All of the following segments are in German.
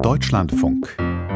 Deutschlandfunk.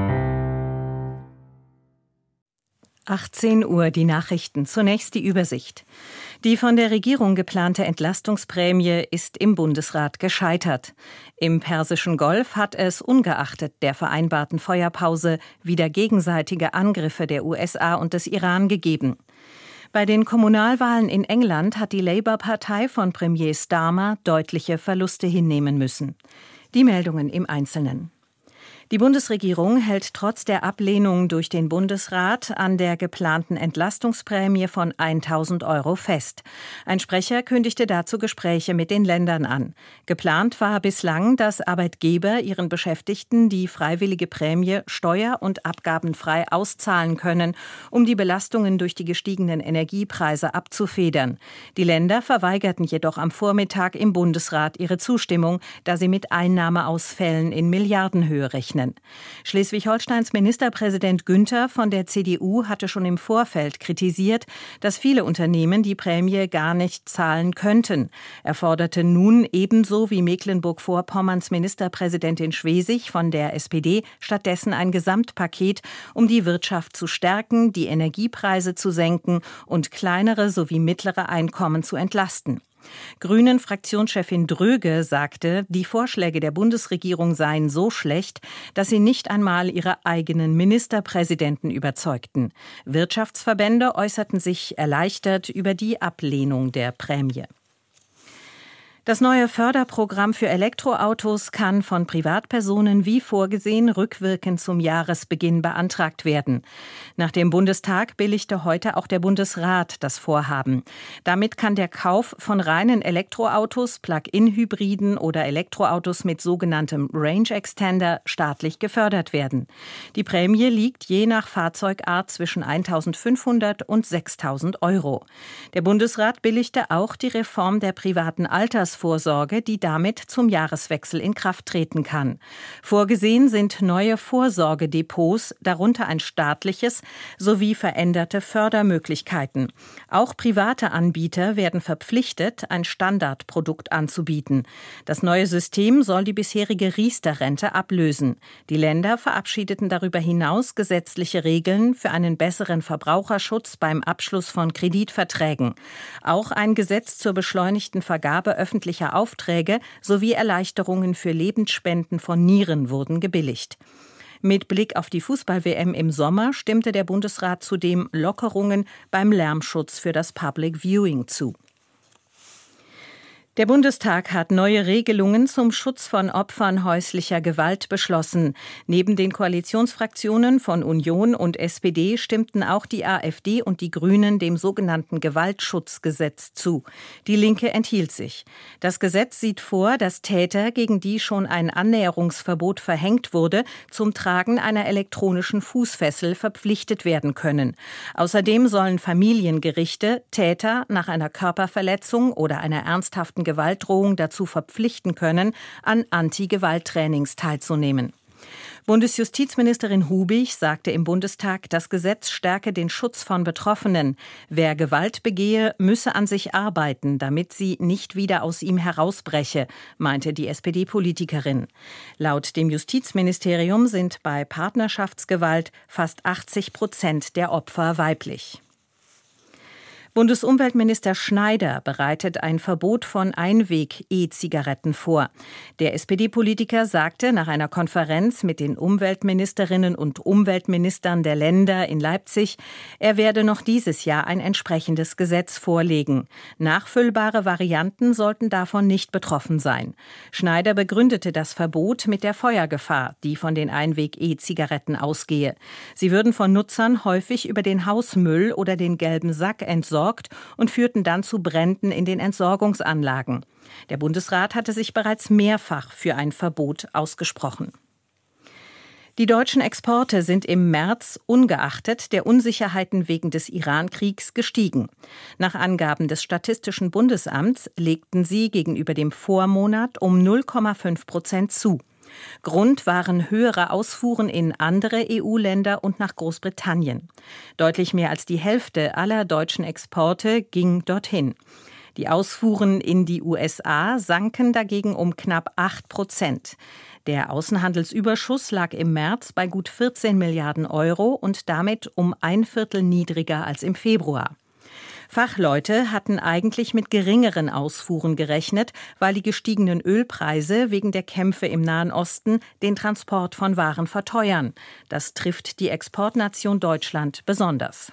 18 Uhr, die Nachrichten. Zunächst die Übersicht. Die von der Regierung geplante Entlastungsprämie ist im Bundesrat gescheitert. Im Persischen Golf hat es ungeachtet der vereinbarten Feuerpause wieder gegenseitige Angriffe der USA und des Iran gegeben. Bei den Kommunalwahlen in England hat die Labour-Partei von Premier Starmer deutliche Verluste hinnehmen müssen. Die Meldungen im Einzelnen. Die Bundesregierung hält trotz der Ablehnung durch den Bundesrat an der geplanten Entlastungsprämie von 1.000 € fest. Ein Sprecher kündigte dazu Gespräche mit den Ländern an. Geplant war bislang, dass Arbeitgeber ihren Beschäftigten die freiwillige Prämie steuer- und abgabenfrei auszahlen können, um die Belastungen durch die gestiegenen Energiepreise abzufedern. Die Länder verweigerten jedoch am Vormittag im Bundesrat ihre Zustimmung, da sie mit Einnahmeausfällen in Milliardenhöhe rechnen. Schleswig-Holsteins Ministerpräsident Günther von der CDU hatte schon im Vorfeld kritisiert, dass viele Unternehmen die Prämie gar nicht zahlen könnten. Er forderte nun ebenso wie Mecklenburg-Vorpommerns Ministerpräsidentin Schwesig von der SPD stattdessen ein Gesamtpaket, um die Wirtschaft zu stärken, die Energiepreise zu senken und kleinere sowie mittlere Einkommen zu entlasten. Grünen-Fraktionschefin Dröge sagte, die Vorschläge der Bundesregierung seien so schlecht, dass sie nicht einmal ihre eigenen Ministerpräsidenten überzeugten. Wirtschaftsverbände äußerten sich erleichtert über die Ablehnung der Prämie. Das neue Förderprogramm für Elektroautos kann von Privatpersonen wie vorgesehen rückwirkend zum Jahresbeginn beantragt werden. Nach dem Bundestag billigte heute auch der Bundesrat das Vorhaben. Damit kann der Kauf von reinen Elektroautos, Plug-in-Hybriden oder Elektroautos mit sogenanntem Range Extender staatlich gefördert werden. Die Prämie liegt je nach Fahrzeugart zwischen 1.500 und 6.000 €. Der Bundesrat billigte auch die Reform der privaten Altersvorsorge, die damit zum Jahreswechsel in Kraft treten kann. Vorgesehen sind neue Vorsorgedepots, darunter ein staatliches, sowie veränderte Fördermöglichkeiten. Auch private Anbieter werden verpflichtet, ein Standardprodukt anzubieten. Das neue System soll die bisherige Riester-Rente ablösen. Die Länder verabschiedeten darüber hinaus gesetzliche Regeln für einen besseren Verbraucherschutz beim Abschluss von Kreditverträgen. Auch ein Gesetz zur beschleunigten Vergabe öffentlicher Aufträge sowie Erleichterungen für Lebensspenden von Nieren wurden gebilligt. Mit Blick auf die Fußball-WM im Sommer stimmte der Bundesrat zudem Lockerungen beim Lärmschutz für das Public Viewing zu. Der Bundestag hat neue Regelungen zum Schutz von Opfern häuslicher Gewalt beschlossen. Neben den Koalitionsfraktionen von Union und SPD stimmten auch die AfD und die Grünen dem sogenannten Gewaltschutzgesetz zu. Die Linke enthielt sich. Das Gesetz sieht vor, dass Täter, gegen die schon ein Annäherungsverbot verhängt wurde, zum Tragen einer elektronischen Fußfessel verpflichtet werden können. Außerdem sollen Familiengerichte Täter nach einer Körperverletzung oder einer ernsthaften Gewaltdrohung dazu verpflichten können, an Anti-Gewalt-Trainings teilzunehmen. Bundesjustizministerin Hubig sagte im Bundestag, das Gesetz stärke den Schutz von Betroffenen. Wer Gewalt begehe, müsse an sich arbeiten, damit sie nicht wieder aus ihm herausbreche, meinte die SPD-Politikerin. Laut dem Justizministerium sind bei Partnerschaftsgewalt fast 80% der Opfer weiblich. Bundesumweltminister Schneider bereitet ein Verbot von Einweg-E-Zigaretten vor. Der SPD-Politiker sagte nach einer Konferenz mit den Umweltministerinnen und Umweltministern der Länder in Leipzig, er werde noch dieses Jahr ein entsprechendes Gesetz vorlegen. Nachfüllbare Varianten sollten davon nicht betroffen sein. Schneider begründete das Verbot mit der Feuergefahr, die von den Einweg-E-Zigaretten ausgehe. Sie würden von Nutzern häufig über den Hausmüll oder den gelben Sack entsorgt und führten dann zu Bränden in den Entsorgungsanlagen. Der Bundesrat hatte sich bereits mehrfach für ein Verbot ausgesprochen. Die deutschen Exporte sind im März ungeachtet der Unsicherheiten wegen des Iran-Kriegs gestiegen. Nach Angaben des Statistischen Bundesamts legten sie gegenüber dem Vormonat um 0,5% zu. Grund waren höhere Ausfuhren in andere EU-Länder und nach Großbritannien. Deutlich mehr als die Hälfte aller deutschen Exporte ging dorthin. Die Ausfuhren in die USA sanken dagegen um knapp 8%. Der Außenhandelsüberschuss lag im März bei gut 14 Milliarden Euro und damit um ein Viertel niedriger als im Februar. Fachleute hatten eigentlich mit geringeren Ausfuhren gerechnet, weil die gestiegenen Ölpreise wegen der Kämpfe im Nahen Osten den Transport von Waren verteuern. Das trifft die Exportnation Deutschland besonders.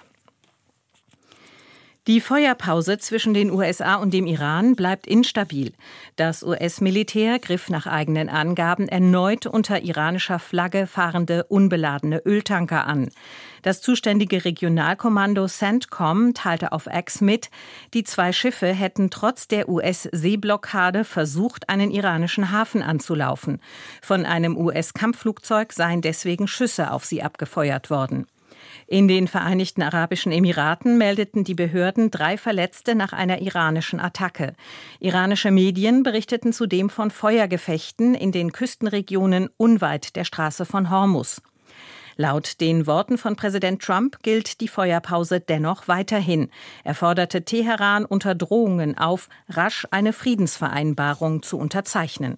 Die Feuerpause zwischen den USA und dem Iran bleibt instabil. Das US-Militär griff nach eigenen Angaben erneut unter iranischer Flagge fahrende unbeladene Öltanker an. Das zuständige Regionalkommando CENTCOM teilte auf X mit, die 2 Schiffe hätten trotz der US-Seeblockade versucht, einen iranischen Hafen anzulaufen. Von einem US-Kampfflugzeug seien deswegen Schüsse auf sie abgefeuert worden. In den Vereinigten Arabischen Emiraten meldeten die Behörden 3 Verletzte nach einer iranischen Attacke. Iranische Medien berichteten zudem von Feuergefechten in den Küstenregionen unweit der Straße von Hormuz. Laut den Worten von Präsident Trump gilt die Feuerpause dennoch weiterhin. Er forderte Teheran unter Drohungen auf, rasch eine Friedensvereinbarung zu unterzeichnen.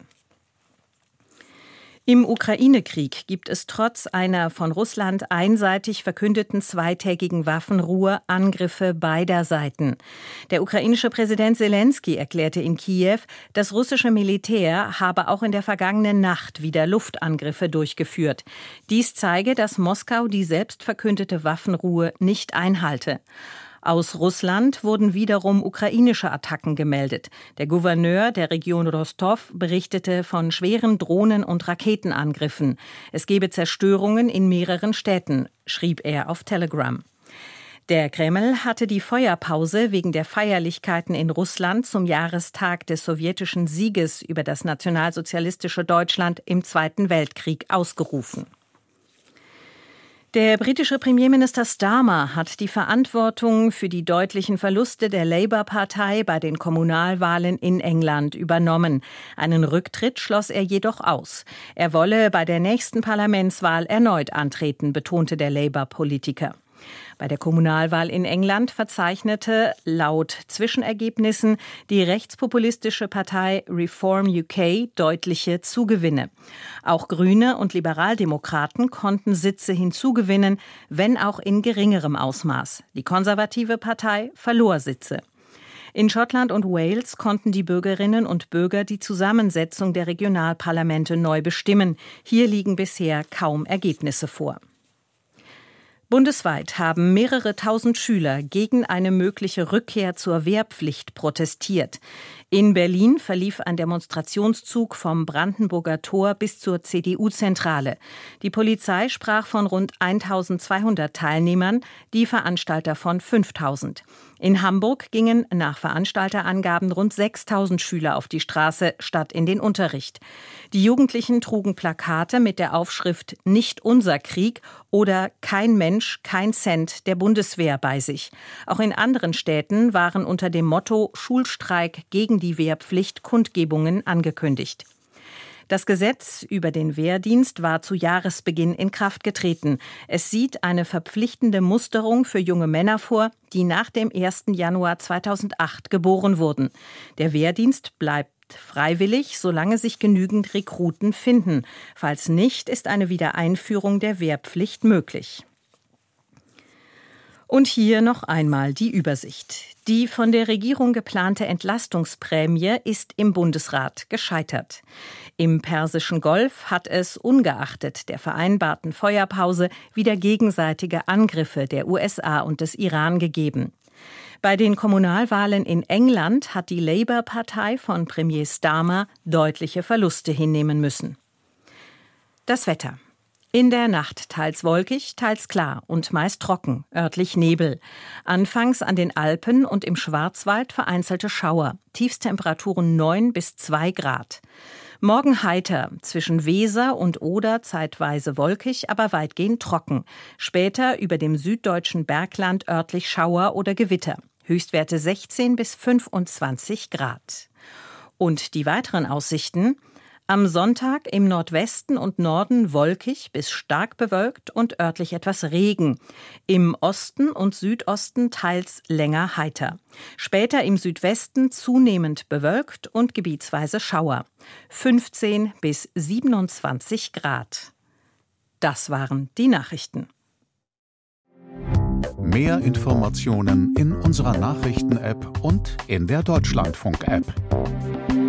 Im Ukraine-Krieg gibt es trotz einer von Russland einseitig verkündeten 2-tägigen Waffenruhe Angriffe beider Seiten. Der ukrainische Präsident Selenskyj erklärte in Kiew, das russische Militär habe auch in der vergangenen Nacht wieder Luftangriffe durchgeführt. Dies zeige, dass Moskau die selbst verkündete Waffenruhe nicht einhalte. Aus Russland wurden wiederum ukrainische Attacken gemeldet. Der Gouverneur der Region Rostov berichtete von schweren Drohnen- und Raketenangriffen. Es gebe Zerstörungen in mehreren Städten, schrieb er auf Telegram. Der Kreml hatte die Feuerpause wegen der Feierlichkeiten in Russland zum Jahrestag des sowjetischen Sieges über das nationalsozialistische Deutschland im Zweiten Weltkrieg ausgerufen. Der britische Premierminister Starmer hat die Verantwortung für die deutlichen Verluste der Labour-Partei bei den Kommunalwahlen in England übernommen. Einen Rücktritt schloss er jedoch aus. Er wolle bei der nächsten Parlamentswahl erneut antreten, betonte der Labour-Politiker. Bei der Kommunalwahl in England verzeichnete laut Zwischenergebnissen die rechtspopulistische Partei Reform UK deutliche Zugewinne. Auch Grüne und Liberaldemokraten konnten Sitze hinzugewinnen, wenn auch in geringerem Ausmaß. Die konservative Partei verlor Sitze. In Schottland und Wales konnten die Bürgerinnen und Bürger die Zusammensetzung der Regionalparlamente neu bestimmen. Hier liegen bisher kaum Ergebnisse vor. Bundesweit haben mehrere tausend Schüler gegen eine mögliche Rückkehr zur Wehrpflicht protestiert. In Berlin verlief ein Demonstrationszug vom Brandenburger Tor bis zur CDU-Zentrale. Die Polizei sprach von rund 1200 Teilnehmern, die Veranstalter von 5000. In Hamburg gingen nach Veranstalterangaben rund 6000 Schüler auf die Straße statt in den Unterricht. Die Jugendlichen trugen Plakate mit der Aufschrift »Nicht unser Krieg« oder »Kein Mensch, kein Cent der Bundeswehr« bei sich. Auch in anderen Städten waren unter dem Motto »Schulstreik gegen die Wehrpflicht« Kundgebungen angekündigt. Das Gesetz über den Wehrdienst war zu Jahresbeginn in Kraft getreten. Es sieht eine verpflichtende Musterung für junge Männer vor, die nach dem 1. Januar 2008 geboren wurden. Der Wehrdienst bleibt freiwillig, solange sich genügend Rekruten finden. Falls nicht, ist eine Wiedereinführung der Wehrpflicht möglich. Und hier noch einmal die Übersicht. Die von der Regierung geplante Entlastungsprämie ist im Bundesrat gescheitert. Im Persischen Golf hat es ungeachtet der vereinbarten Feuerpause wieder gegenseitige Angriffe der USA und des Iran gegeben. Bei den Kommunalwahlen in England hat die Labour-Partei von Premier Starmer deutliche Verluste hinnehmen müssen. Das Wetter. In der Nacht teils wolkig, teils klar und meist trocken, örtlich Nebel. Anfangs an den Alpen und im Schwarzwald vereinzelte Schauer. Tiefstemperaturen 9 bis 2 Grad. Morgen heiter, zwischen Weser und Oder zeitweise wolkig, aber weitgehend trocken. Später über dem süddeutschen Bergland örtlich Schauer oder Gewitter. Höchstwerte 16 bis 25 Grad. Und die weiteren Aussichten: Am Sonntag im Nordwesten und Norden wolkig bis stark bewölkt und örtlich etwas Regen. Im Osten und Südosten teils länger heiter. Später im Südwesten zunehmend bewölkt und gebietsweise Schauer. 15 bis 27 Grad. Das waren die Nachrichten. Mehr Informationen in unserer Nachrichten-App und in der Deutschlandfunk-App.